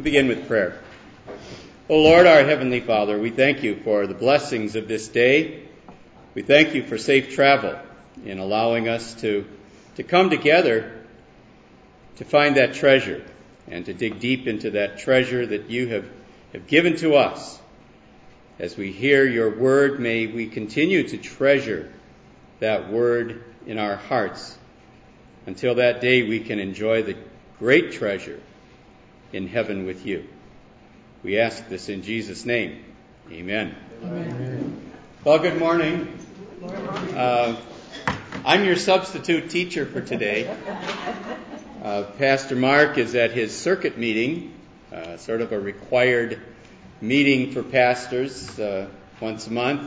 We'll begin with prayer. O Lord, our Heavenly Father, we thank you for the blessings of this day. We thank you for safe travel in allowing us to come together to find that treasure and to dig deep into that treasure that you have given to us. As we hear your word, may we continue to treasure that word in our hearts until that day we can enjoy the great treasure in heaven with you. We ask this in Jesus' name. Amen. Amen. Well, good morning. I'm your substitute teacher for today. Pastor Mark is at his circuit meeting, sort of a required meeting for pastors about once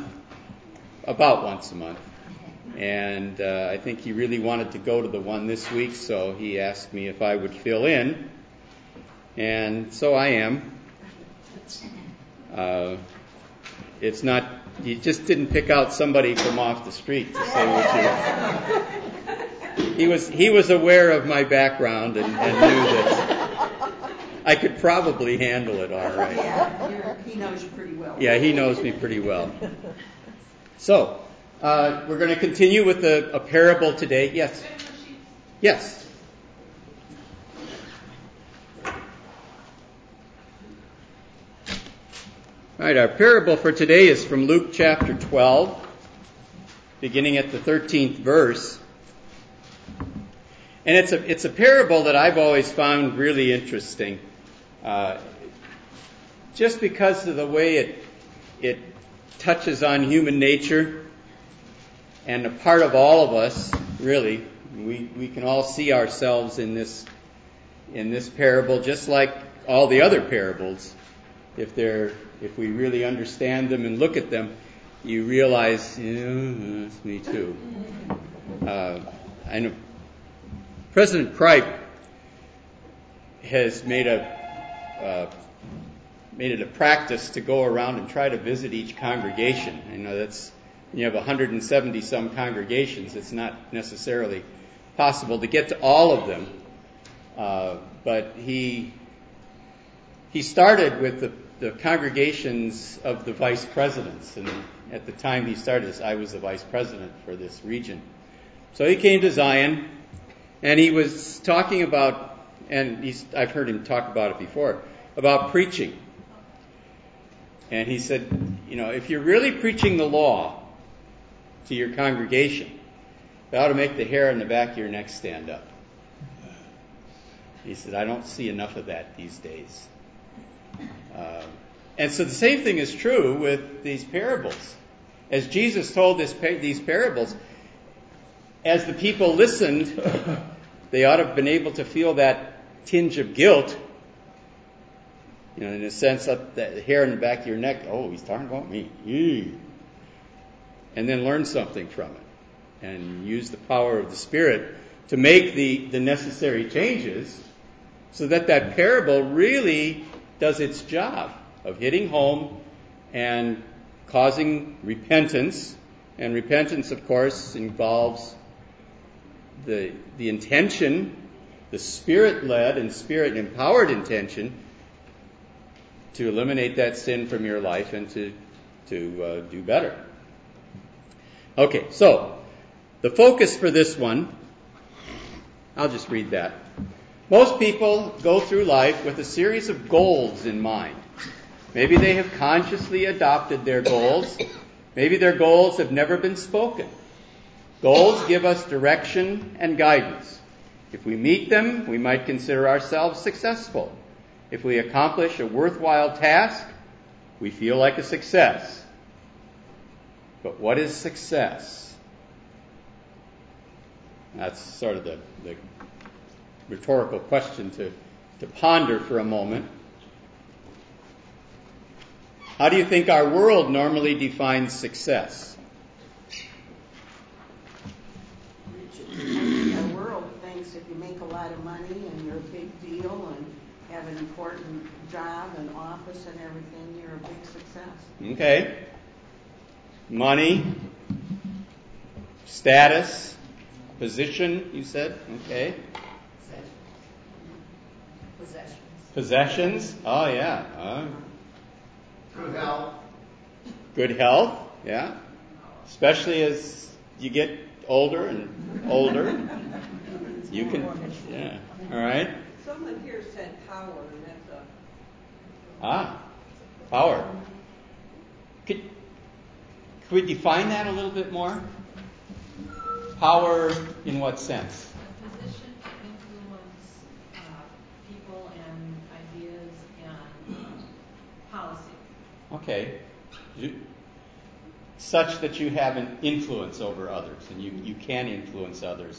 a month. And I think he really wanted to go to the one this week, so he asked me if I would fill in. And so I am. It's not, you just didn't pick out somebody from off the street to say what you. He was aware of my background and knew that I could probably handle it all right. Yeah, he knows you pretty well. Yeah, he knows me pretty well. So, we're going to continue with a parable today. Yes. Yes. All right, our parable for today is from Luke chapter 12, beginning at the 13th verse. And it's a parable that I've always found really interesting, just because of the way it touches on human nature, and a part of all of us, really. We can all see ourselves in this parable, just like all the other parables. If we really understand them and look at them, you realize, it's me too. I know President Cripe has made it a practice to go around and try to visit each congregation. I know that's, when you have 170 some congregations, it's not necessarily possible to get to all of them. But he started with the congregations of the vice presidents, and at the time he started this, I was the vice president for this region. So he came to Zion, and he was talking about, and I've heard him talk about it before, about preaching. And he said, if you're really preaching the law to your congregation, it ought to make the hair on the back of your neck stand up. He said, I don't see enough of that these days. And so the same thing is true with these parables. As Jesus told these parables, as the people listened, they ought to have been able to feel that tinge of guilt, in the sense of the hair in the back of your neck. Oh, he's talking about me. Eee. And then learn something from it and use the power of the Spirit to make the necessary changes so that parable really does its job of hitting home and causing repentance. And repentance, of course, involves the intention, the Spirit-led and Spirit-empowered intention to eliminate that sin from your life and to do better. Okay, so the focus for this one, I'll just read that. Most people go through life with a series of goals in mind. Maybe they have consciously adopted their goals. Maybe their goals have never been spoken. Goals give us direction and guidance. If we meet them, we might consider ourselves successful. If we accomplish a worthwhile task, we feel like a success. But what is success? That's sort of the rhetorical question to ponder for a moment. How do you think our world normally defines success? Our world thinks if you make a lot of money and you're a big deal and have an important job and office and everything, you're a big success. Okay. Money, status, position, you said? Okay. Possessions. Possessions? Oh, yeah. Good health. Good health, yeah. Especially as you get older and older. You can, yeah. All right. Someone here said power, and that's Power. Could we define that a little bit more? Power in what sense? A position to influence people and ideas and policy. Okay. Such that you have an influence over others, and you can influence others.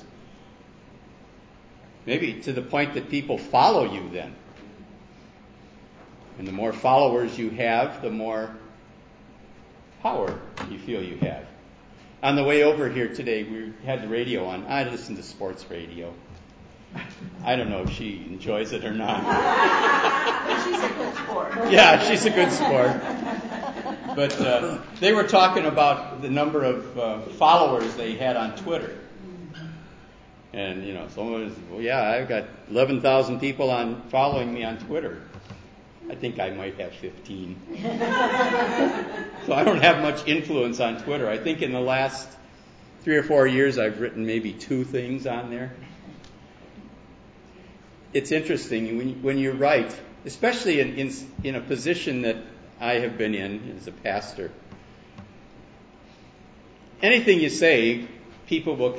Maybe to the point that people follow you then. And the more followers you have, the more power you feel you have. On the way over here today, we had the radio on. I listen to sports radio. I don't know if she enjoys it or not. She's a good sport. Yeah, she's a good sport. But they were talking about the number of followers they had on Twitter. And, someone was, I've got 11,000 people following me on Twitter. I think I might have 15. So I don't have much influence on Twitter. I think in the last 3 or 4 years I've written maybe 2 things on there. It's interesting when you write, especially in a position that I have been in as a pastor. Anything you say, people will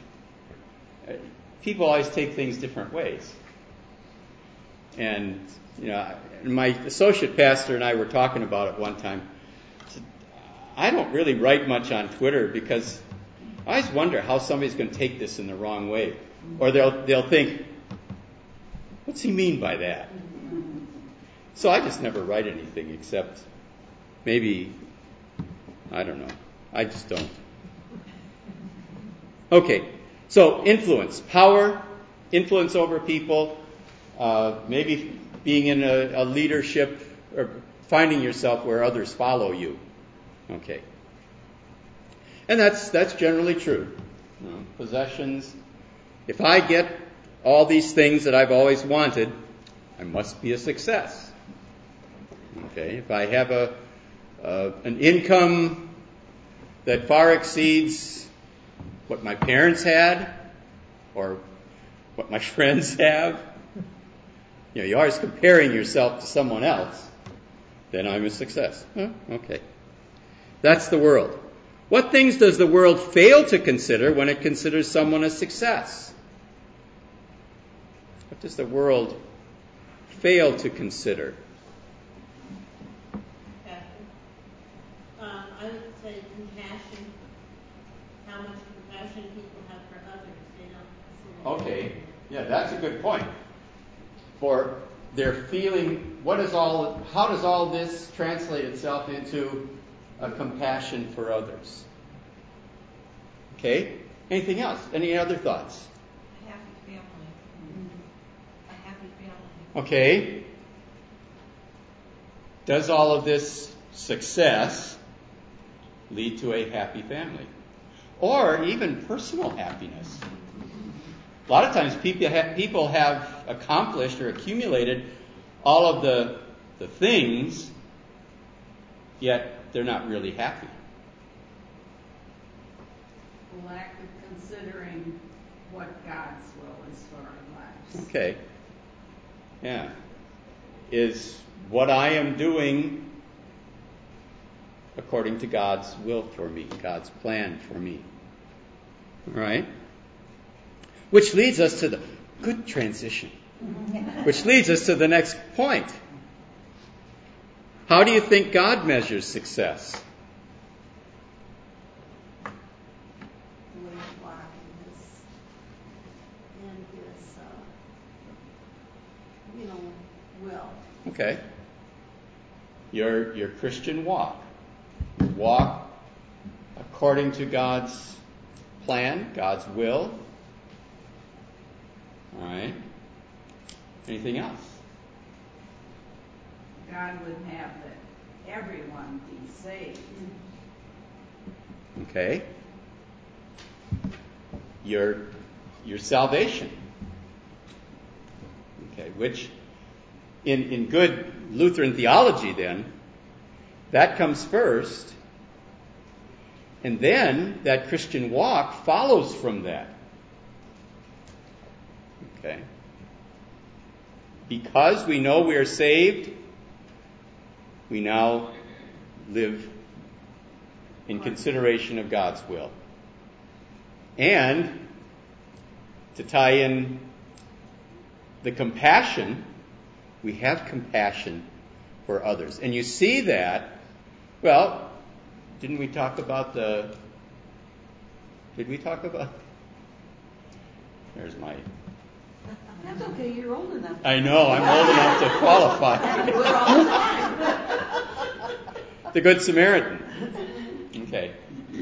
people always take things different ways. And, my associate pastor and I were talking about it one time. I said, I don't really write much on Twitter because I always wonder how somebody's going to take this in the wrong way. Or they'll think, what's he mean by that? So I just never write anything except maybe, I don't know. I just don't. Okay, so influence, power, influence over people, maybe being in a leadership or finding yourself where others follow you. Okay. And that's generally true. Possessions. If I get all these things that I've always wanted, I must be a success. Okay. If I have an income that far exceeds what my parents had or what my friends have, you're always comparing yourself to someone else, then I'm a success. Okay. That's the world. What things does the world fail to consider when it considers someone a success? What does the world fail to consider? I would say compassion. How much compassion people have for others, Okay. Yeah, that's a good point. For their feeling, how does all this translate itself into a compassion for others? Okay. Anything else? Any other thoughts? A happy family. A happy family. Okay. Does all of this success lead to a happy family? Or even personal happiness? A lot of times people have accomplished or accumulated all of the things, yet they're not really happy. Lack of considering what God's will is for our lives. Okay. Yeah. Is what I am doing according to God's will for me, God's plan for me? All right? Which leads us to the good transition. Which leads us to the next point. How do you think God measures success? The way you walk in his will. Okay. Your Christian walk. Walk according to God's plan, God's will. All right. Anything else? God would have that everyone be saved. Okay. Your salvation. Okay, which in good Lutheran theology then, that comes first, and then that Christian walk follows from that. Okay. Because we know we are saved, we now live in consideration of God's will. And to tie in the compassion, we have compassion for others. And you see that, well, did we talk about there's my... That's okay, you're old enough. I know, I'm old enough to qualify. Do it all the time. The Good Samaritan. Okay.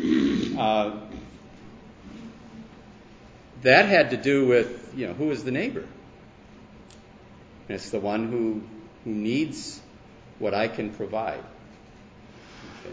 That had to do with, who is the neighbor? And it's the one who needs what I can provide. Okay.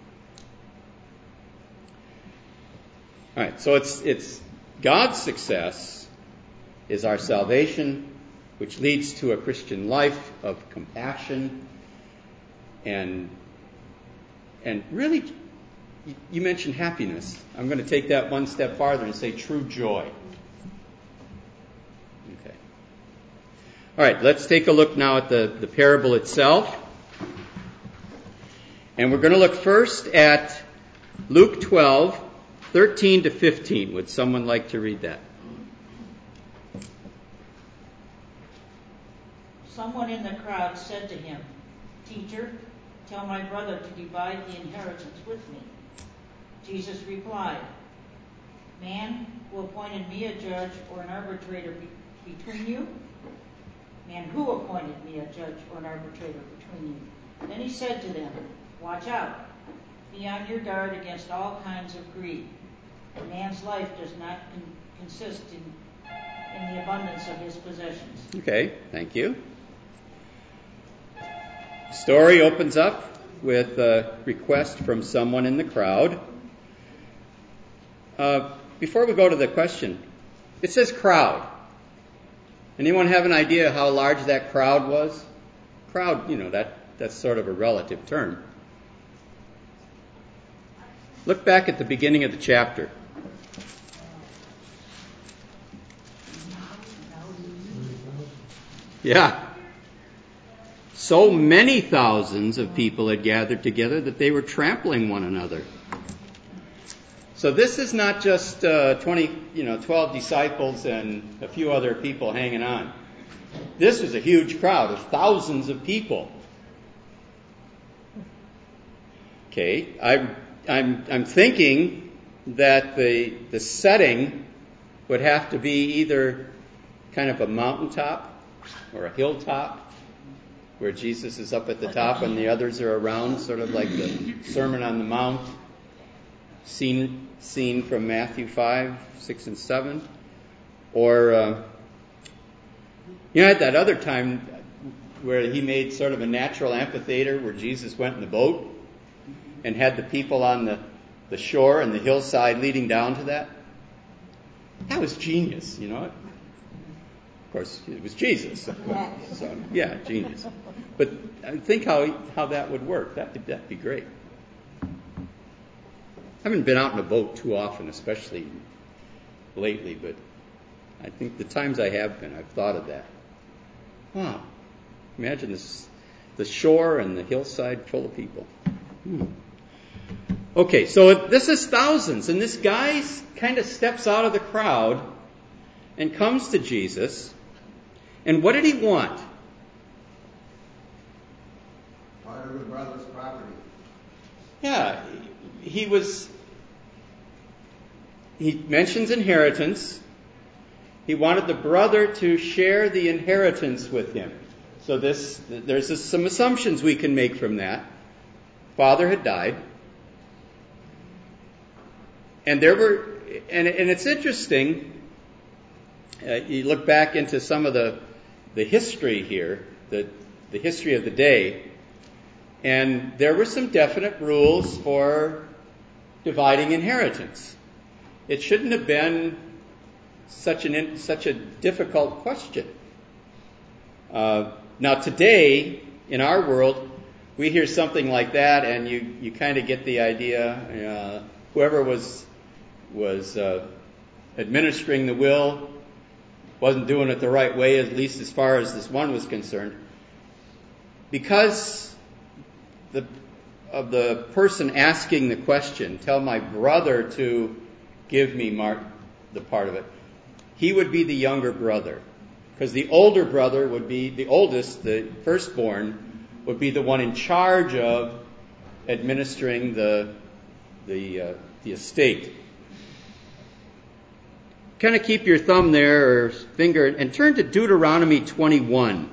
All right, so it's God's success is our salvation, which leads to a Christian life of compassion and really, you mentioned happiness. I'm going to take that one step farther and say true joy. Okay. All right, let's take a look now at the parable itself. And we're going to look first at Luke 12, 13 to 15. Would someone like to read that? Someone in the crowd said to him, "Teacher, tell my brother to divide the inheritance with me." Jesus replied, "Man who appointed me a judge or an arbitrator between you? Man who appointed me a judge or an arbitrator between you?" Then he said to them, "Watch out. Be on your guard against all kinds of greed. A man's life does not consist in the abundance of his possessions." Okay, thank you. The story opens up with a request from someone in the crowd. Before we go to the question, it says crowd. Anyone have an idea how large that crowd was? Crowd, that's sort of a relative term. Look back at the beginning of the chapter. Yeah. So many thousands of people had gathered together that they were trampling one another. So this is not just 12 disciples and a few other people hanging on. This was a huge crowd of thousands of people. Okay, I'm thinking that the setting would have to be either kind of a mountaintop or a hilltop, where Jesus is up at the top and the others are around, sort of like the Sermon on the Mount, scene from Matthew 5, 6, and 7. Or, at that other time where he made sort of a natural amphitheater where Jesus went in the boat and had the people on the shore and the hillside leading down to that. That was genius, Of course, it was Jesus. So, yeah, genius. But think how that would work. That'd be great. I haven't been out in a boat too often, especially lately, but I think the times I have been, I've thought of that. Wow. Imagine the shore and the hillside full of people. Okay, so this is thousands, and this guy kind of steps out of the crowd and comes to Jesus. And what did he want? Part of the brother's property. Yeah, he mentions inheritance. He wanted the brother to share the inheritance with him. So there's some assumptions we can make from that. Father had died. And it's interesting, you look back into some of the history here, the history of the day, and there were some definite rules for dividing inheritance. It shouldn't have been such a difficult question. Now today, in our world, we hear something like that, and you kind of get the idea. Whoever was administering the will wasn't doing it the right way, at least as far as this one was concerned. Because of the person asking the question, tell my brother to give me the part of it, he would be the younger brother. Because the older brother would be the oldest, the firstborn, would be the one in charge of administering the estate. Kind of keep your thumb there or finger and turn to Deuteronomy 21.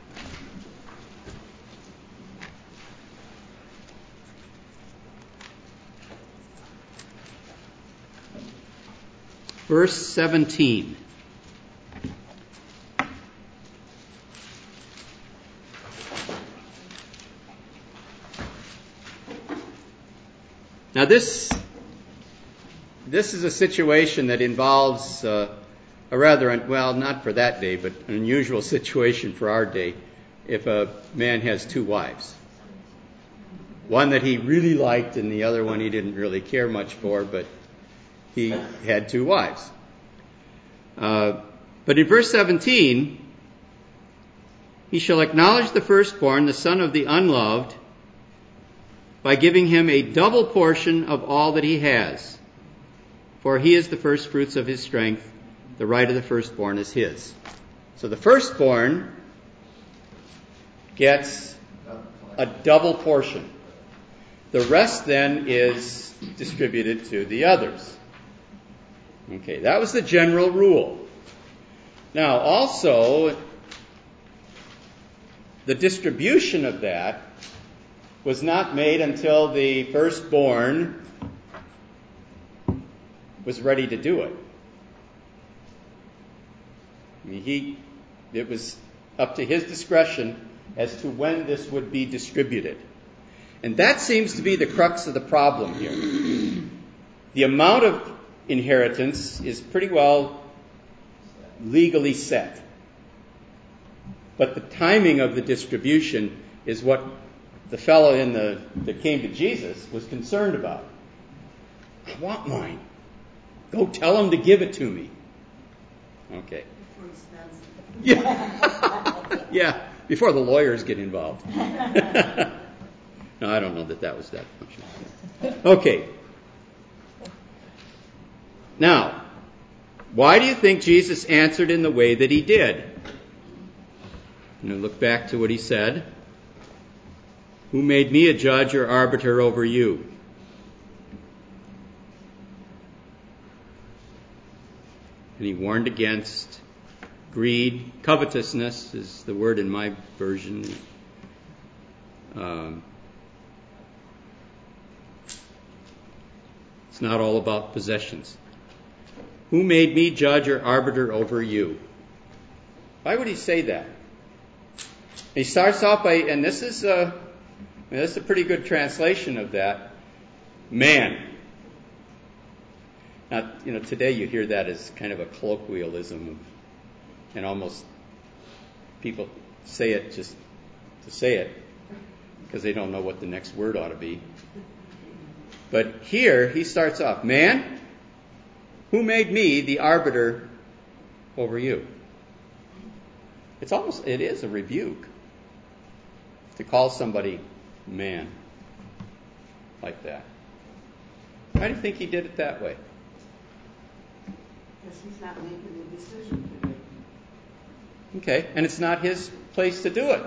Verse 17. Now this is a situation that involves a rather, not for that day, but an unusual situation for our day. If a man has two wives, one that he really liked and the other one he didn't really care much for, but he had two wives. But in verse 17, he shall acknowledge the firstborn, the son of the unloved, by giving him a double portion of all that he has. For he is the firstfruits of his strength. The right of the firstborn is his. So the firstborn gets a double portion. The rest then is distributed to the others. Okay, that was the general rule. Now, also, the distribution of that was not made until the firstborn was ready to do it. I mean, it was up to his discretion as to when this would be distributed. And that seems to be the crux of the problem here. The amount of inheritance is pretty well legally set. But the timing of the distribution is what the fellow that came to Jesus was concerned about. I want mine. Go tell him to give it to me. Okay. Yeah, before the lawyers get involved. No, I don't know that was that much. Okay. Now, why do you think Jesus answered in the way that he did? Look back to what he said. Who made me a judge or arbiter over you? And he warned against greed. Covetousness is the word in my version. It's not all about possessions. Who made me judge or arbiter over you? Why would he say that? He starts off by, and this is a pretty good translation of that, man. Now, today you hear that as kind of a colloquialism, and almost people say it just to say it, because they don't know what the next word ought to be. But here he starts off, man, who made me the arbiter over you? It is a rebuke to call somebody man like that. Why do you think he did it that way? Because he's not making the decision today. Okay, and it's not his place to do it.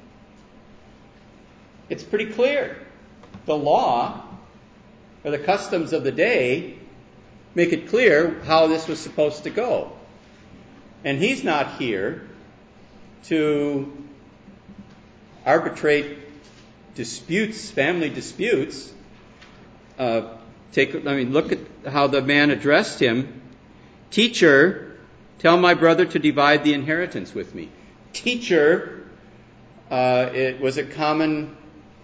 It's pretty clear. The law, or the customs of the day, make it clear how this was supposed to go. And he's not here to arbitrate disputes, family disputes. Look at how the man addressed him. Teacher, tell my brother to divide the inheritance with me. Teacher, it was a common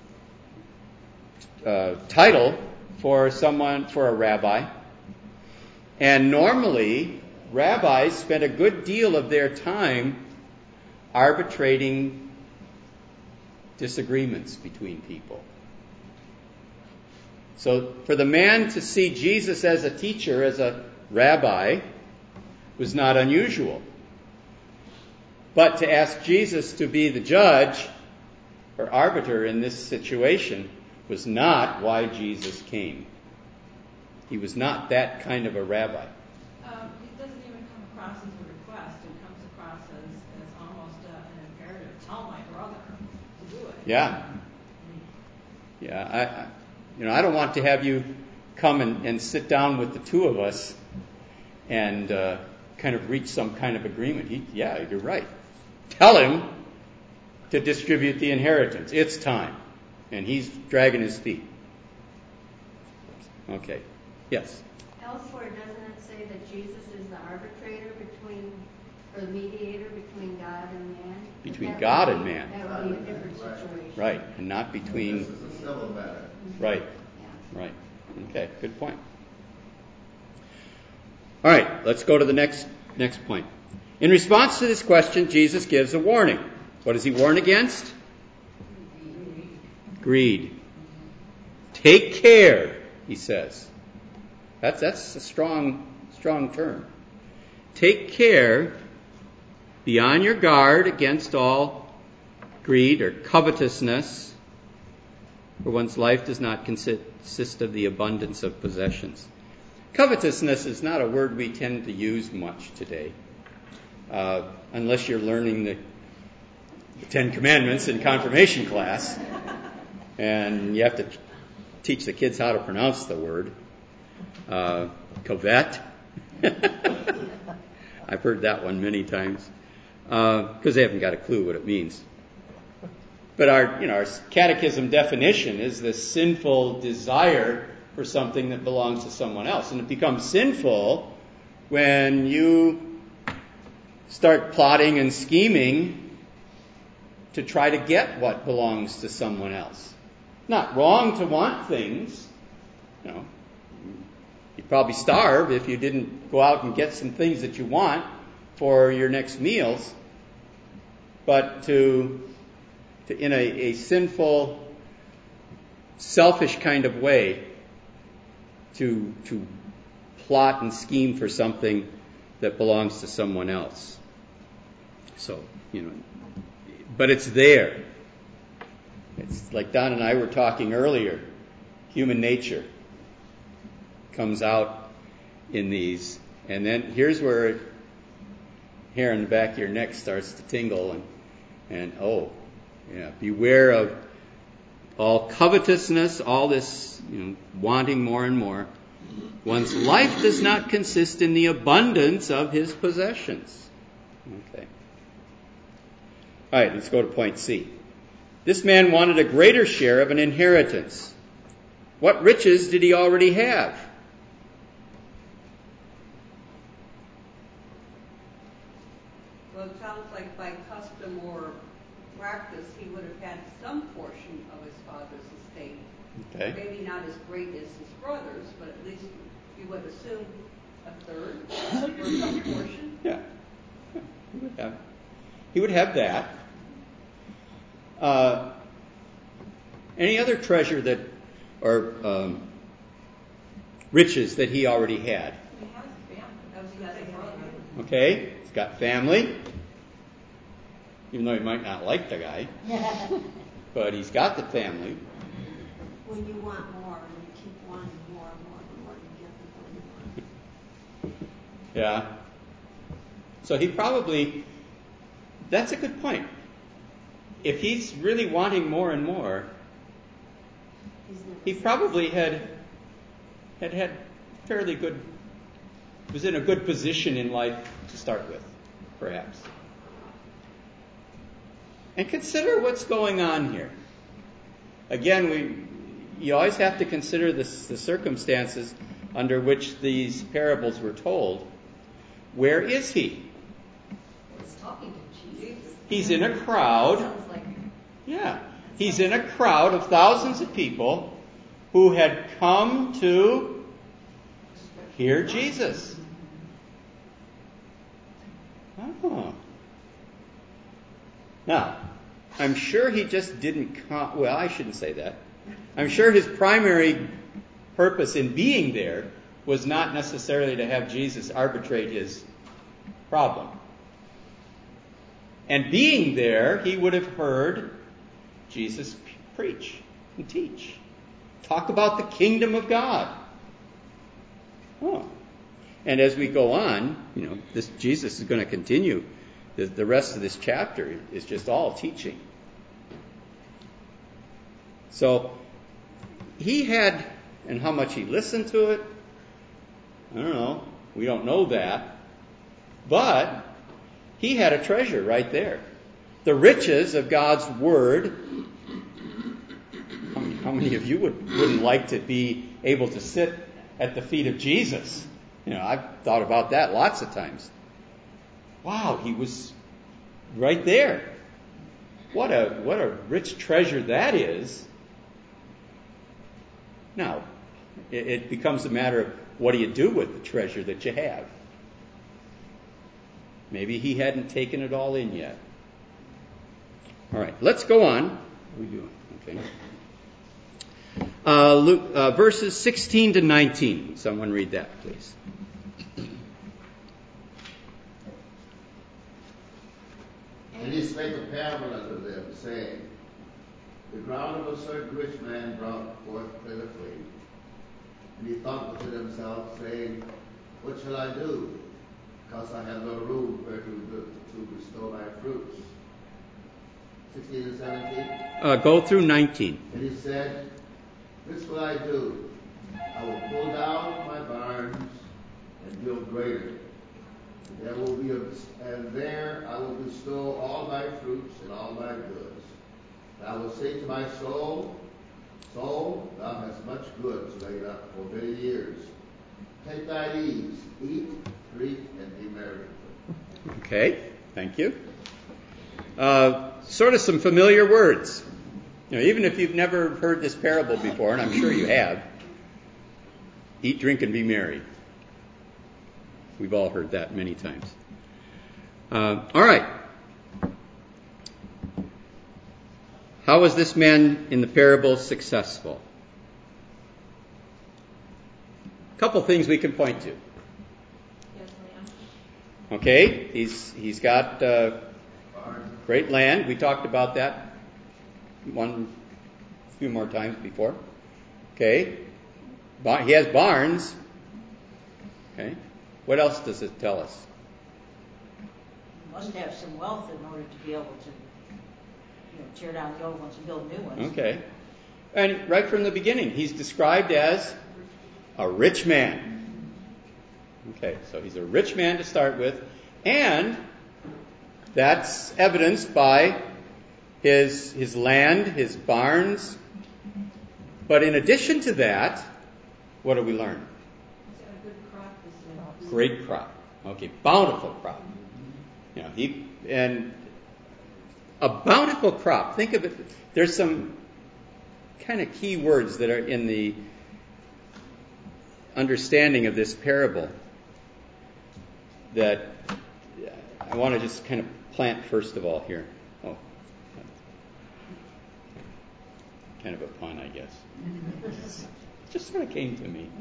title for a rabbi. And normally, rabbis spent a good deal of their time arbitrating disagreements between people. So for the man to see Jesus as a teacher, as a rabbi, was not unusual. But to ask Jesus to be the judge or arbiter in this situation was not why Jesus came. He was not that kind of a rabbi. It doesn't even come across as a request. It comes across as almost an imperative. Tell my brother to do it. Yeah. Yeah. I don't want to have you come and sit down with the two of us and kind of reach some kind of agreement. Yeah, you're right. Tell him to distribute the inheritance. It's time. And he's dragging his feet. Okay. Yes? Elsewhere, doesn't it say that Jesus is the arbitrator or the mediator between God and man? Between God and man. That would be a different situation. Right. And not between... This is a civil matter. Right. Yeah. Right. Okay. Good point. All right. Let's go to the next point. In response to this question, Jesus gives a warning. What does he warn against? Greed. Take care, he says. That's a strong term. Take care, be on your guard against all greed or covetousness, for one's life does not consist of the abundance of possessions. Covetousness is not a word we tend to use much today, unless you're learning the Ten Commandments in confirmation class, and you have to teach the kids how to pronounce the word. Covet. I've heard that one many times, because they haven't got a clue what it means. But our catechism definition is this sinful desire for something that belongs to someone else. And it becomes sinful when you start plotting and scheming to try to get what belongs to someone else. Not wrong to want things. You'd probably starve if you didn't go out and get some things that you want for your next meals. But to in a sinful, selfish kind of way, to plot and scheme for something that belongs to someone else. So, but it's there. It's like Don and I were talking earlier. Human nature comes out in these. And then here's where hair in the back of your neck starts to tingle. And beware of all covetousness, all this wanting more and more. One's life does not consist in the abundance of his possessions. Okay. All right, let's go to point C. This man wanted a greater share of an inheritance. What riches did he already have? Well, it sounds like by custom or practice, he would have had some portion of his father's estate. Okay. Maybe not as great as his brother's, but at least you would assume a third or some portion. Yeah. He would have that. Any other treasure or riches that he already had? He has a family. That was his brother. Okay, he's got family, even though he might not like the guy, but he's got the family. When you want more, and you keep wanting more and more and more, you get the more you want. Yeah. So he probably, that's a good point. If he's really wanting more and more, he probably had fairly good, was in a good position in life to start with, perhaps. And consider what's going on here. Again, you always have to consider the circumstances under which these parables were told. Where is he? He's talking to Jesus. He's in a crowd. Sounds like Yeah. He's in a crowd of thousands of people who had come to hear Jesus. Oh. Now, I'm sure he just didn't come. Well, I shouldn't say that. I'm sure his primary purpose in being there was not necessarily to have Jesus arbitrate his problem. And being there, he would have heard Jesus preach and teach. Talk about the kingdom of God. Oh. And as we go on, this Jesus is going to continue. The rest of this chapter is just all teaching. So he had, and how much he listened to it, I don't know. We don't know that. But he had a treasure right there. The riches of God's Word. How many of you wouldn't like to be able to sit at the feet of Jesus? I've thought about that lots of times. Wow, he was right there. What a rich treasure that is. Now, it becomes a matter of what do you do with the treasure that you have? Maybe he hadn't taken it all in yet. All right, let's go on. What are we doing? Okay. Verses 16 to 19. Someone read that, please. And he spake a parable unto them, saying, The ground of a certain rich man brought forth plentifully. And he thought within himself, saying, What shall I do? Because I have no room where to bestow my fruits. 16 and 17. Go through 19. And he said, This will I do. I will pull down my barns and build greater. And there I will bestow all my fruits and all my goods. And I will say to my soul, Soul, thou hast much goods laid up for many years. Take thy ease, eat, drink, and be merry. Okay, thank you. Sort of some familiar words. Even if you've never heard this parable before, and I'm sure you have, eat, drink, and be merry. We've all heard that many times. All right. How was this man in the parable successful? A couple things we can point to. Yes, ma'am. Okay, he's got great land. We talked about that a few more times before. Okay, he has barns. Okay, what else does it tell us? You must have some wealth in order to be able to tear down the old ones and build new ones. Okay. And right from the beginning, he's described as a rich man. Okay, so he's a rich man to start with, and that's evidenced by his land, his barns. But in addition to that, what do we learn? A good crop is Great crop. Okay, bountiful crop. And a bountiful crop. Think of it. There's some kind of key words that are in the understanding of this parable that I want to just kind of plant first of all here. Oh, kind of a pun, I guess. Just sort of came to me.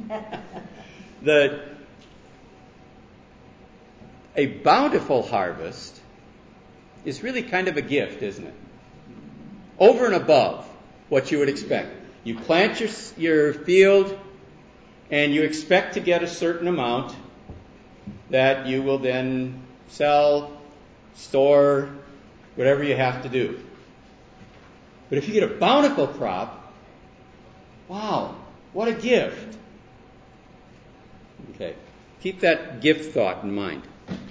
A bountiful harvest is really kind of a gift, isn't it? Over and above what you would expect. You plant your field and you expect to get a certain amount that you will then sell, store, whatever you have to do. But if you get a bountiful crop, wow, what a gift. Okay, keep that gift thought in mind.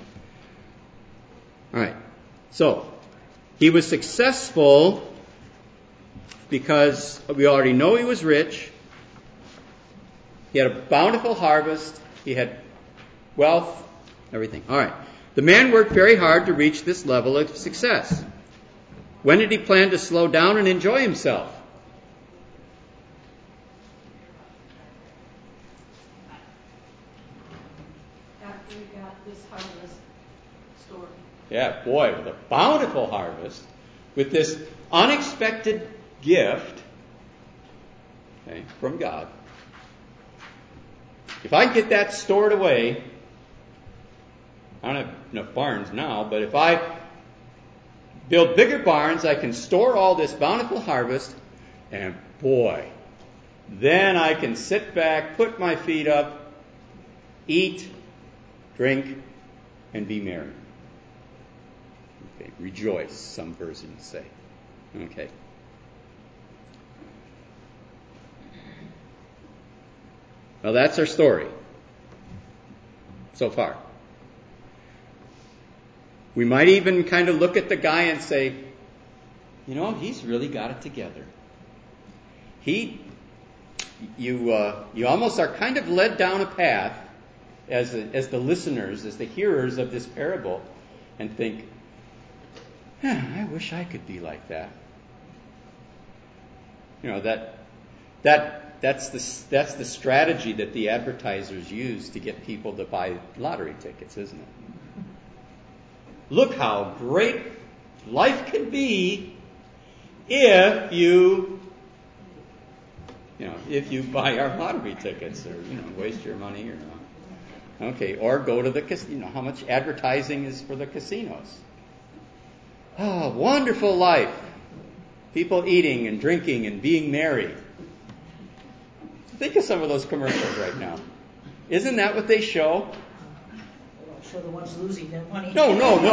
All right. So, he was successful because we already know he was rich. He had a bountiful harvest. He had wealth, everything. All right. The man worked very hard to reach this level of success. When did he plan to slow down and enjoy himself? after we got this harvest stored. Yeah, boy, with a bountiful harvest, with this unexpected gift, okay, from God. If I get that stored away, I don't have enough barns now, but if I build bigger barns, I can store all this bountiful harvest, and boy, then I can sit back, put my feet up, eat, drink, and be merry. Okay, rejoice, some versions say. Okay. Well, that's our story so far. We might even kind of look at the guy and say, you know, he's really got it together. You almost are kind of led down a path as the listeners, as the hearers of this parable, and think, I wish I could be like that. You know, that's the strategy that the advertisers use to get people to buy lottery tickets, isn't it? Look how great life can be if you buy our lottery tickets, or waste your money, or not. Okay, or go to the casino. How much advertising is for the casinos? Oh, wonderful life. People eating and drinking and being merry. Think of some of those commercials right now. Isn't that what they show? They don't show the ones losing their money. No.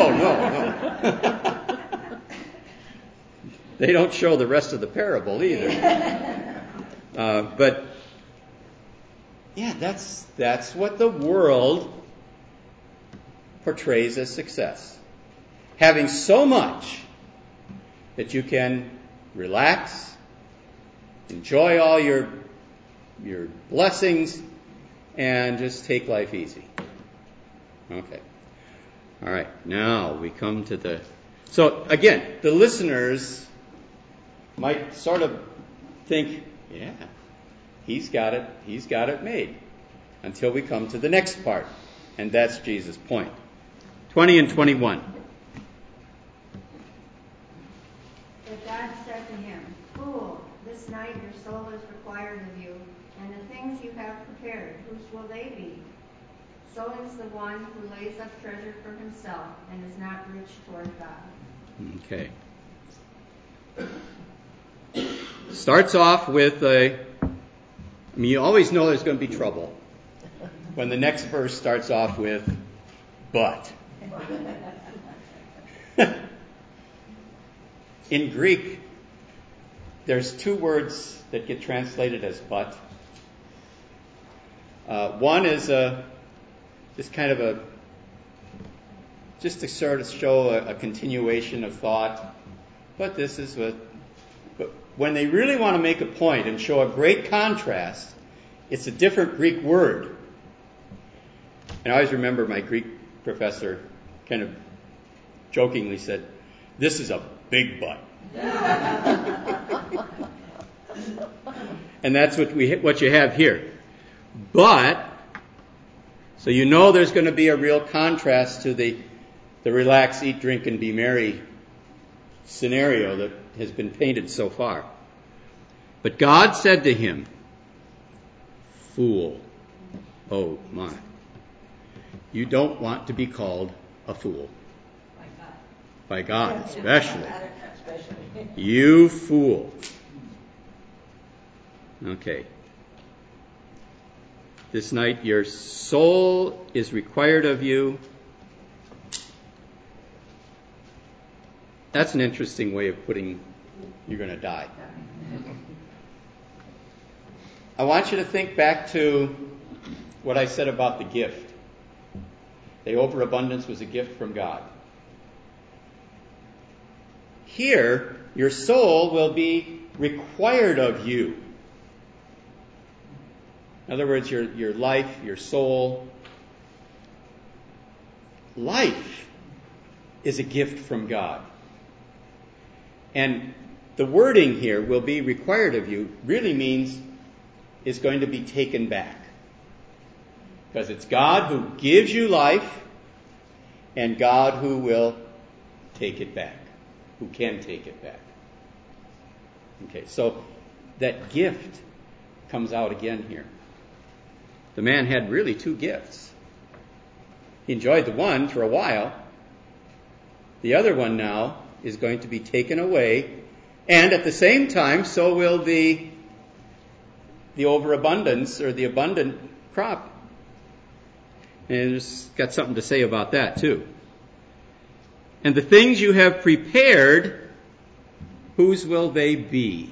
They don't show the rest of the parable either. But yeah, that's what the world portrays as success. Having so much that you can relax, enjoy all your blessings, and just take life easy. Okay. All right. Now we come to so again, the listeners might sort of think, yeah, he's got it made, until we come to the next part, and that's Jesus' point. 20 and 21. But God said to him, Fool, this night your soul is required of you, and the things you have prepared, whose will they be? So is the one who lays up treasure for himself and is not rich toward God. Okay. Starts off with you always know there's going to be trouble when the next verse starts off with, but. In Greek, there's two words that get translated as but. One is just to sort of show a continuation of thought. But this is but when they really want to make a point and show a great contrast, it's a different Greek word. And I always remember my Greek professor kind of jokingly said, "This is a big but." And that's what you have here. But, so you know there's going to be a real contrast to the relax, eat, drink, and be merry scenario that has been painted so far. But God said to him, "Fool, oh my, you don't want to be called a fool." By God, especially. You fool. Okay. This night your soul is required of you. That's an interesting way of putting you're going to die. I want you to think back to what I said about the gift. The overabundance was a gift from God. Here, your soul will be required of you. In other words, your life, your soul. Life is a gift from God. And the wording here, will be required of you, really means is going to be taken back. Because it's God who gives you life and God who will take it back. who can take it back. Okay, so that gift comes out again here. The man had really two gifts. He enjoyed the one for a while. The other one now is going to be taken away, and at the same time, so will the overabundance or the abundant crop. And it's got something to say about that too. And the things you have prepared, whose will they be?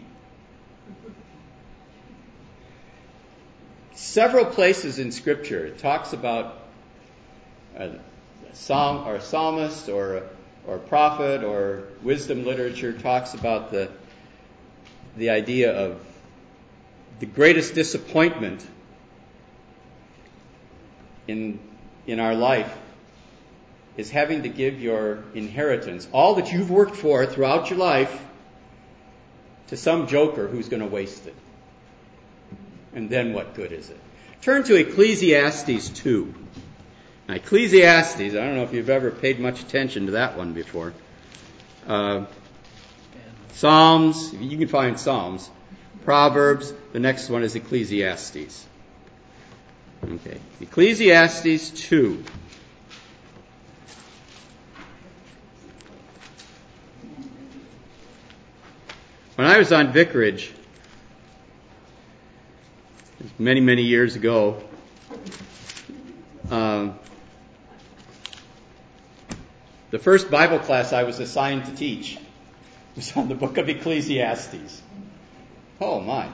Several places in Scripture it talks about a psalmist or prophet or wisdom literature talks about the idea of the greatest disappointment in our life is having to give your inheritance, all that you've worked for throughout your life, to some joker who's going to waste it. And then what good is it? Turn to Ecclesiastes 2. Now, Ecclesiastes, I don't know if you've ever paid much attention to that one before. Psalms, you can find Psalms. Proverbs, the next one is Ecclesiastes. Okay, Ecclesiastes 2. When I was on vicarage, many, many years ago, the first Bible class I was assigned to teach was on the book of Ecclesiastes. Oh my.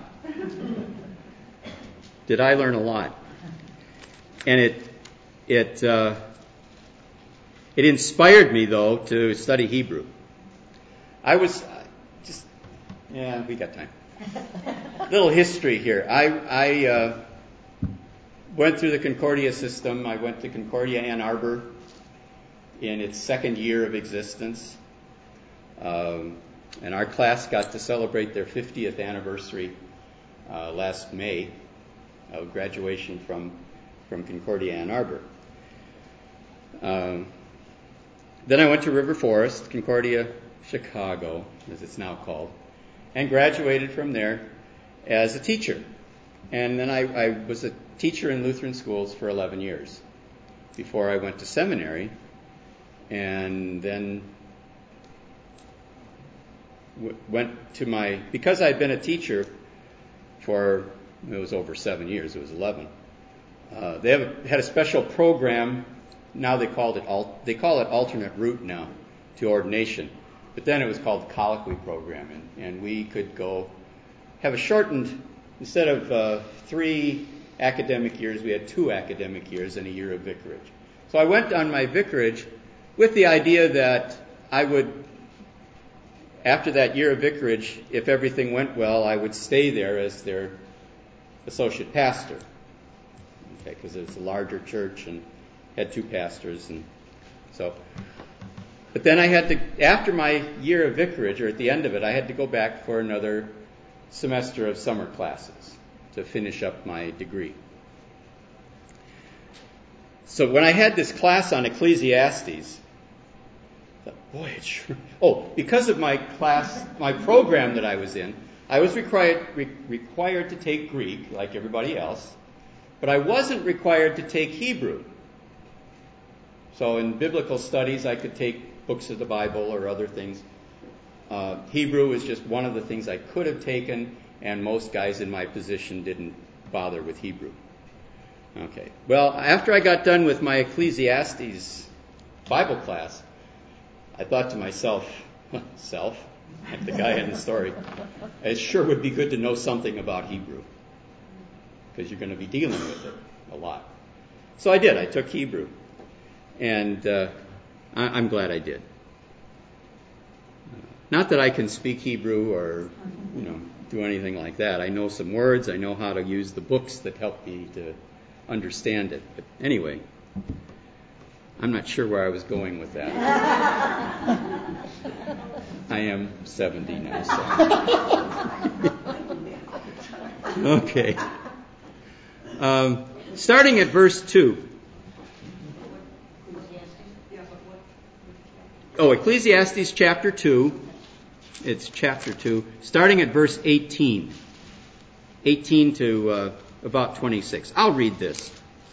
Did I learn a lot? And it inspired me, though, to study Hebrew. We got time. Little history here. I went through the Concordia system. I went to Concordia Ann Arbor in its second year of existence. And our class got to celebrate their 50th anniversary last May of graduation from Concordia Ann Arbor. Then I went to River Forest, Concordia Chicago, as it's now called, and graduated from there as a teacher. And then I was a teacher in Lutheran schools for 11 years before I went to seminary, and then went to because I'd been a teacher for, it was over 7 years, it was 11. They had a special program. Now they call it alternate route now to ordination. But then it was called the colloquy program, and we could go have a shortened, instead of 3 academic years, we had 2 academic years and a year of vicarage. So I went on my vicarage with the idea that I would, after that year of vicarage, if everything went well, I would stay there as their associate pastor. Okay, because it's a larger church and had 2 pastors, and so. But then I had to, after my year of vicarage, or at the end of it, I had to go back for another semester of summer classes to finish up my degree. So when I had this class on Ecclesiastes, I thought, boy, it's sure. Because of my class, my program that I was in, I was required to take Greek, like everybody else, but I wasn't required to take Hebrew. So in biblical studies, I could take books of the Bible or other things. Hebrew is just one of the things I could have taken, and most guys in my position didn't bother with Hebrew. Okay. Well, after I got done with my Ecclesiastes Bible class, I thought to myself, like the guy in the story, it sure would be good to know something about Hebrew, because you're going to be dealing with it a lot. So I did. I took Hebrew. And I'm glad I did. Not that I can speak Hebrew or, do anything like that. I know some words. I know how to use the books that help me to understand it. But anyway, I'm not sure where I was going with that. I am 70 now, so. Okay. Starting at verse 2. Ecclesiastes chapter 2. It's chapter 2, starting at verse 18. 18 to about 26. I'll read this.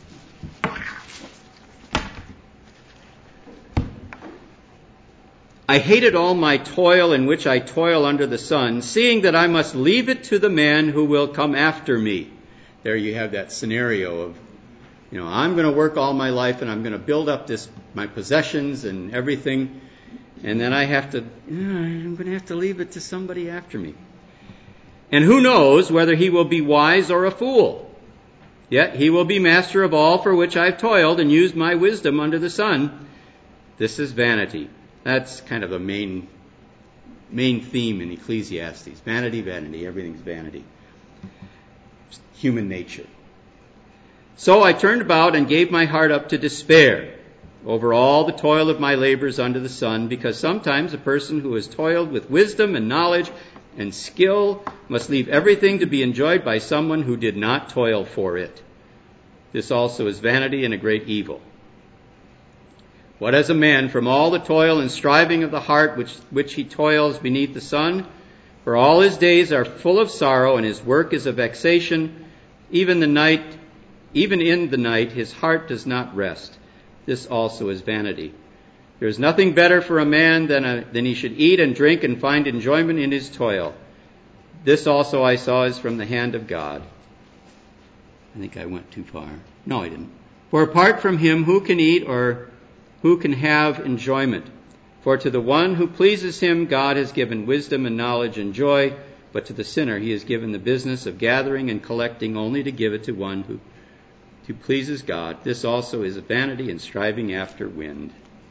I hated all my toil in which I toil under the sun, seeing that I must leave it to the man who will come after me. There you have that scenario of, I'm going to work all my life and I'm going to build up my possessions and everything, and then I'm going to have to leave it to somebody after me. And who knows whether he will be wise or a fool? Yet he will be master of all for which I've toiled and used my wisdom under the sun. This is vanity. That's kind of a main theme in Ecclesiastes. Vanity, vanity, everything's vanity. Human nature. So I turned about and gave my heart up to despair over all the toil of my labors under the sun, because sometimes a person who has toiled with wisdom and knowledge and skill must leave everything to be enjoyed by someone who did not toil for it. This also is vanity and a great evil. What has a man from all the toil and striving of the heart which he toils beneath the sun? For all his days are full of sorrow, and his work is a vexation. Even in the night his heart does not rest. This also is vanity. There is nothing better for a man than he should eat and drink and find enjoyment in his toil. This also I saw is from the hand of God. I think I went too far. No, I didn't. For apart from him, who can eat or who can have enjoyment? For to the one who pleases him, God has given wisdom and knowledge and joy, but to the sinner he has given the business of gathering and collecting only to give it to one who pleases God. This also is vanity and striving after wind.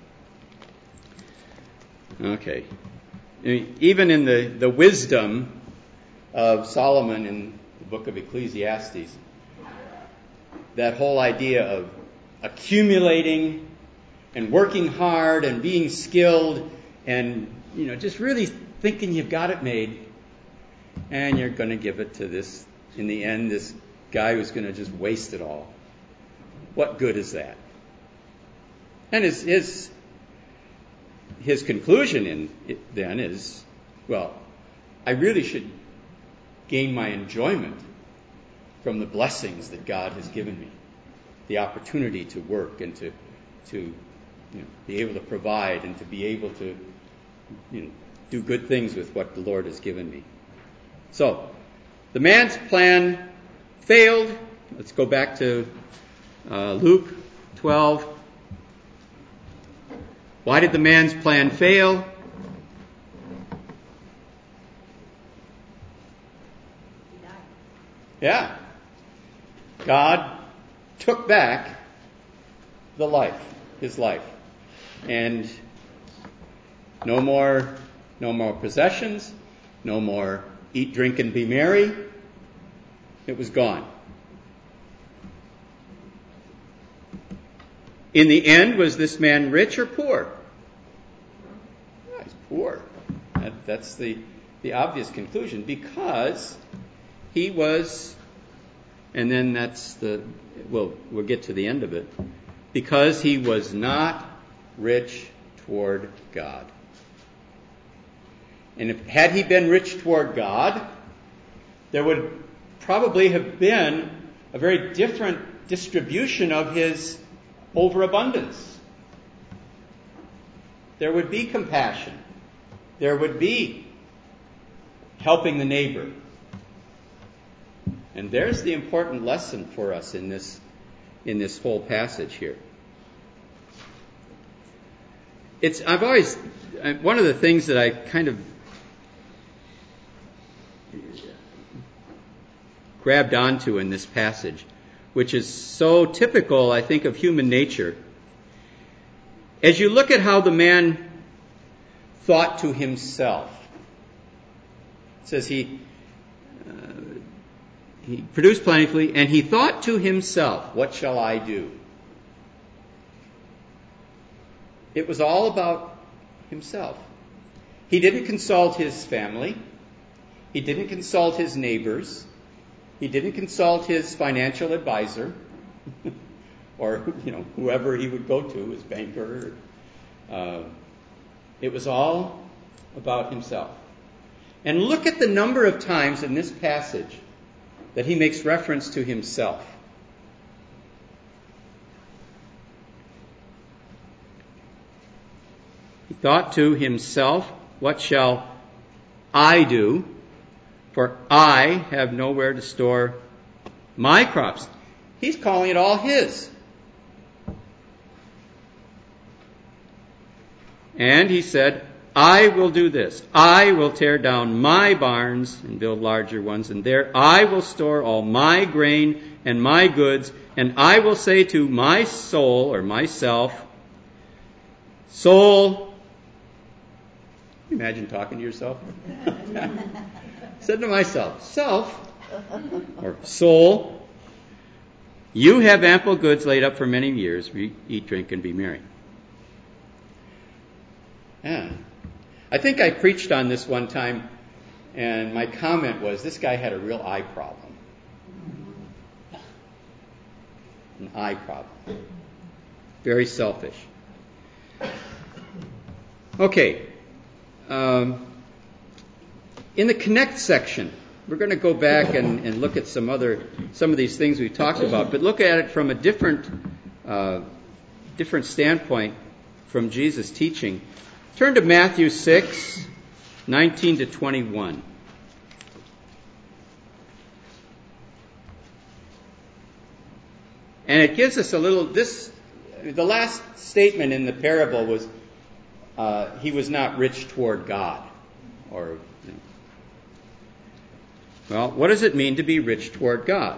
Okay. Even in the wisdom of Solomon in the book of Ecclesiastes, that whole idea of accumulating and working hard and being skilled and, just really thinking you've got it made, and you're going to give it to this guy who's going to just waste it all. What good is that? And his conclusion then is, I really should gain my enjoyment from the blessings that God has given me, the opportunity to work and to be able to provide and to be able to do good things with what the Lord has given me. So, the man's plan failed. Let's go back to Luke 12. Why did the man's plan fail? Yeah. God took back his life. And no more possessions, no more eat, drink, and be merry. It was gone. In the end, was this man rich or poor? Yeah, he's poor. That's the obvious conclusion, because he was, and then we'll get to the end of it, because he was not rich toward God. And had he been rich toward God, there would probably have been a very different distribution of his overabundance. There would be compassion. There would be helping the neighbor. And there's the important lesson for us in this whole passage here. One of the things that I kind of grabbed onto in this passage, which is so typical, I think, of human nature. As you look at how the man thought to himself, it says he produced plentifully, and he thought to himself, what shall I do? It was all about himself. He didn't consult his family. He didn't consult his neighbors. He didn't consult his financial advisor or whoever he would go to, his banker. It was all about himself. And look at the number of times in this passage that he makes reference to himself. He thought to himself, what shall I do? For I have nowhere to store my crops. He's calling it all his. And he said, I will do this. I will tear down my barns and build larger ones, and there I will store all my grain and my goods, and I will say to my soul, or myself, soul, imagine talking to yourself. Said to myself, self, or soul, you have ample goods laid up for many years. Eat, drink, and be merry. Yeah. I think I preached on this one time, and my comment was, this guy had a real eye problem. An eye problem. Very selfish. Okay. In the Connect section, we're going to go back and look at some of these things we've talked about, but look at it from a different standpoint from Jesus' teaching. Turn to Matthew 6, 19 to 21. And it gives us the last statement in the parable was, he was not rich toward God. Well, what does it mean to be rich toward God?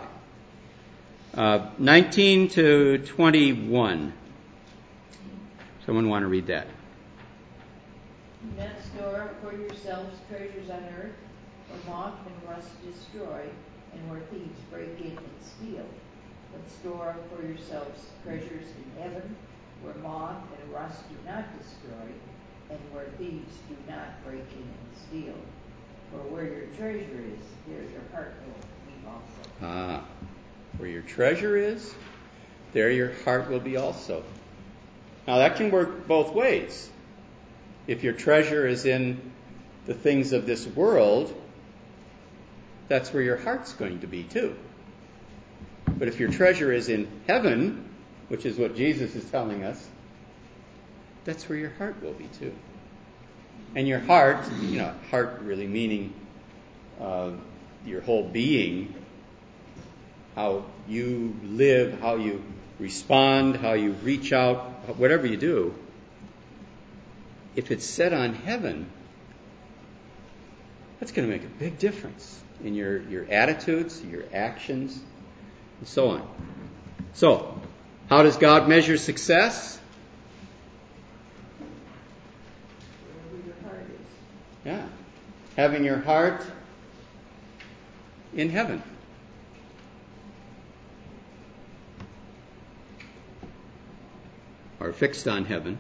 19 to 21. Someone want to read that? Do not store up for yourselves treasures on earth, where moth and rust destroy, and where thieves break in and steal. But store up for yourselves treasures in heaven, where moth and rust do not destroy, and where thieves do not break in and steal. For where your treasure is, there your heart will be also. Where your treasure is, there your heart will be also. Now that can work both ways. If your treasure is in the things of this world, that's where your heart's going to be too. But if your treasure is in heaven, which is what Jesus is telling us, that's where your heart will be too. And your heart, heart really meaning your whole being, how you live, how you respond, how you reach out, whatever you do, if it's set on heaven, that's going to make a big difference in your attitudes, your actions, and so on. So, how does God measure success? Wherever your heart is. Yeah. Having your heart in heaven. Or fixed on heaven.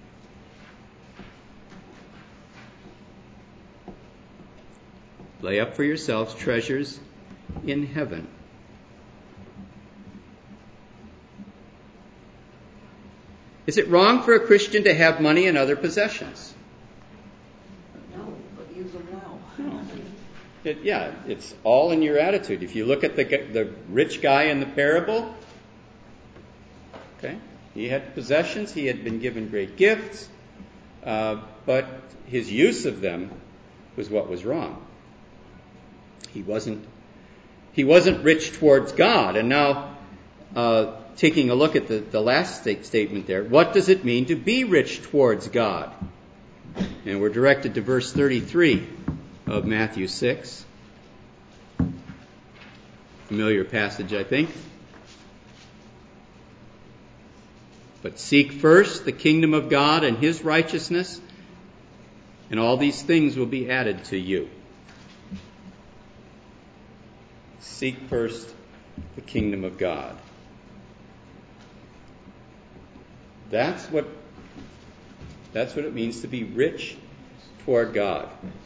Lay up for yourselves treasures in heaven. Is it wrong for a Christian to have money and other possessions? No, but use them well. It's all in your attitude. If you look at the rich guy in the parable, okay, he had possessions, he had been given great gifts, but his use of them was what was wrong. He wasn't rich towards God. And now, taking a look at the last statement there, what does it mean to be rich towards God? And we're directed to verse 33 of Matthew 6. Familiar passage, I think. But seek first the kingdom of God and his righteousness, and all these things will be added to you. Seek first the kingdom of God. That's what it means to be rich toward God.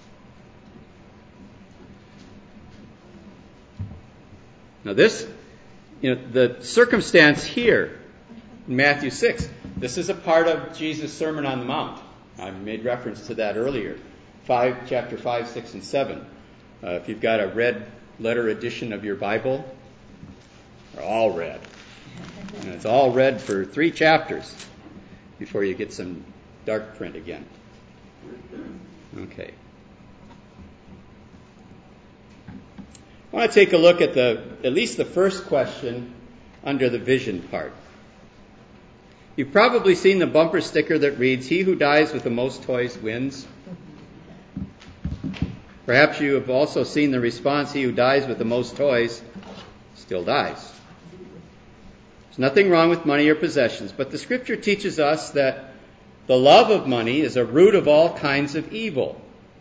Now this, the circumstance here in Matthew 6, this is a part of Jesus' Sermon on the Mount. I made reference to that earlier. Chapter 5, 6, and 7. If you've got a red letter edition of your Bible, they're all red. And it's all red for 3 chapters before you get some dark print again. Okay. I want to take a look at at least the first question under the vision part. You've probably seen the bumper sticker that reads, "He who dies with the most toys wins." Perhaps you have also seen the response, "He who dies with the most toys still dies." There's nothing wrong with money or possessions, but the Scripture teaches us that the love of money is a root of all kinds of evil.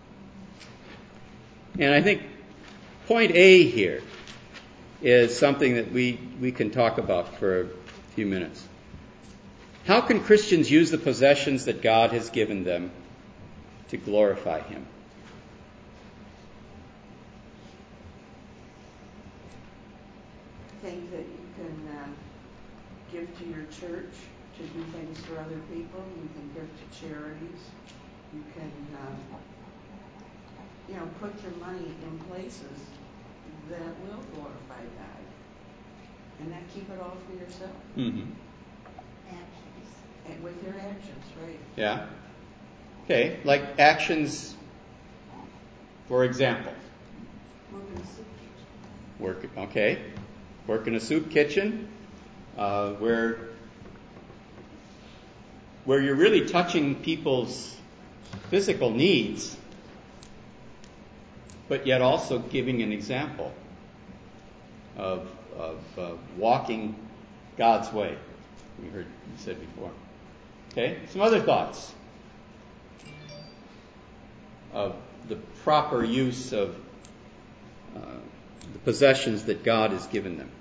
And I think point A here is something that we can talk about for a few minutes. How can Christians use the possessions that God has given them to glorify Him? I think that you can give to your church to do things for other people. You can give to charities. You can, put your money in places that will glorify God. And not keep it all for yourself. Mm-hmm. Actions. And with your actions, right? Yeah. Okay, like actions, for example. Work in a soup kitchen, where you're really touching people's physical needs, but yet also giving an example of walking God's way. We heard you said before. Okay, some other thoughts of the proper use of the possessions that God has given them.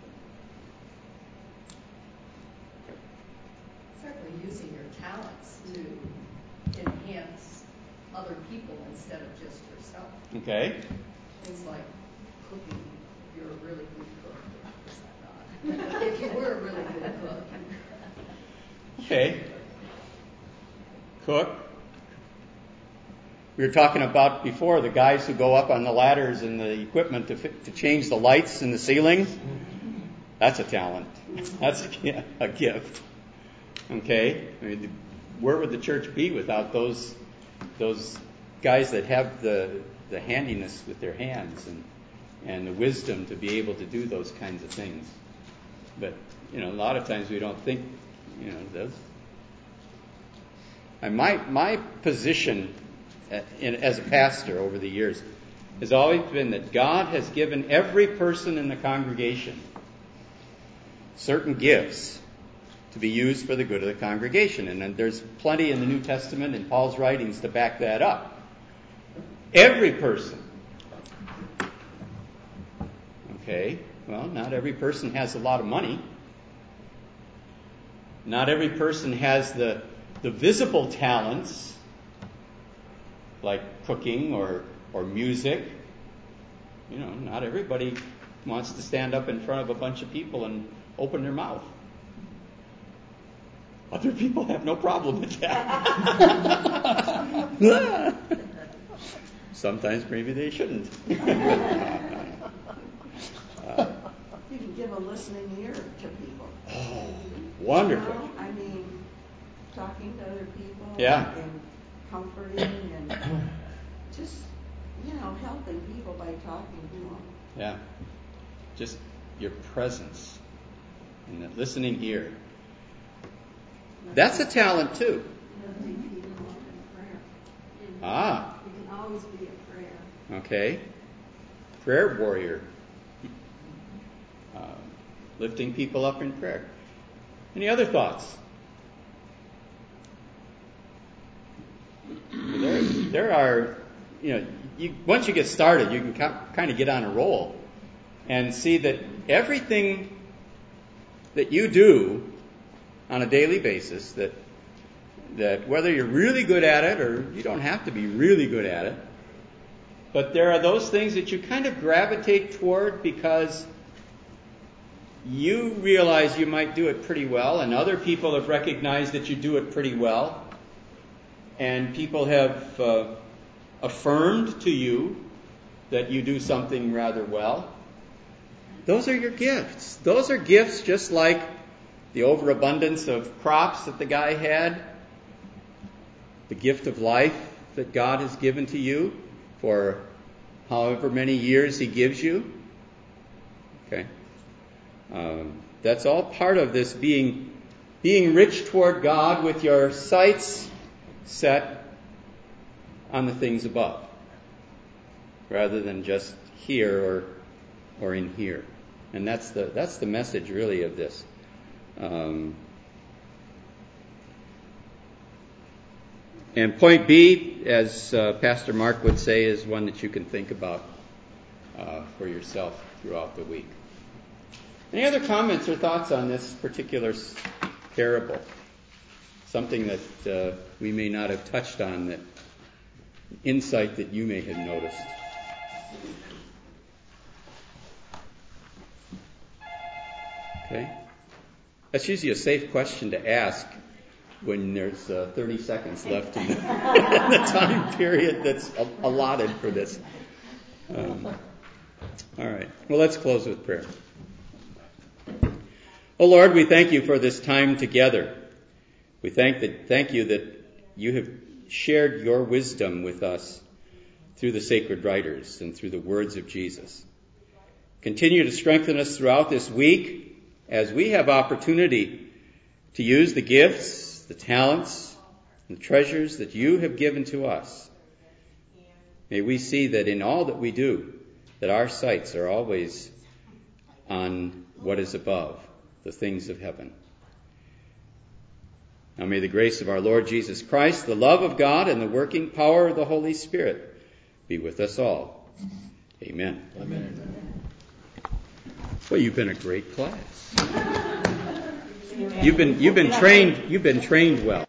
Certainly using your talents to enhance other people instead of just yourself. Okay. Things like cooking, if you're a really good cook. If you were a really good cook. Okay. Cook. We were talking about before the guys who go up on the ladders and the equipment to change the lights in the ceiling. That's a talent. That's a gift. Okay. I mean, where would the church be without those guys that have the handiness with their hands and the wisdom to be able to do those kinds of things? But a lot of times we don't think those. And my position as a pastor over the years has always been that God has given every person in the congregation certain gifts to be used for the good of the congregation. And there's plenty in the New Testament and Paul's writings to back that up. Every person. Okay, well, not every person has a lot of money. Not every person has the visible talents like cooking or music. Not everybody wants to stand up in front of a bunch of people and open their mouth. Other people have no problem with that. Sometimes maybe they shouldn't. You can give a listening ear to people. Oh, wonderful. I mean, talking to other people. Yeah. And comforting and just, helping people by talking to them. Yeah. Just your presence and that listening ear. That's a talent too. Ah. You can always be a prayer. Okay. Prayer warrior. Lifting people up in prayer. Any other thoughts? There are, once you get started, you can kind of get on a roll and see that everything that you do on a daily basis, that whether you're really good at it or you don't have to be really good at it, but there are those things that you kind of gravitate toward because you realize you might do it pretty well and other people have recognized that you do it pretty well. and people have affirmed to you that you do something rather well, those are your gifts. Those are gifts just like the overabundance of crops that the guy had, the gift of life that God has given to you for however many years He gives you. Okay, that's all part of this being rich toward God with your sights set on the things above, rather than just here or in here. And that's the message really of this. And point B, as Pastor Mark would say, is one that you can think about for yourself throughout the week. Any other comments or thoughts on this particular parable? Something that we may not have touched on, that insight that you may have noticed. Okay. That's usually a safe question to ask when there's 30 seconds left in the time period that's allotted for this. All right. Well, let's close with prayer. Oh Lord, we thank you for this time together. We thank you that you have shared your wisdom with us through the sacred writers and through the words of Jesus. Continue to strengthen us throughout this week as we have opportunity to use the gifts, the talents, and the treasures that you have given to us. May we see that in all that we do, that our sights are always on what is above, the things of heaven. Now may the grace of our Lord Jesus Christ, the love of God, and the working power of the Holy Spirit be with us all. Amen. Amen. Well, you've been a great class. You've been trained well.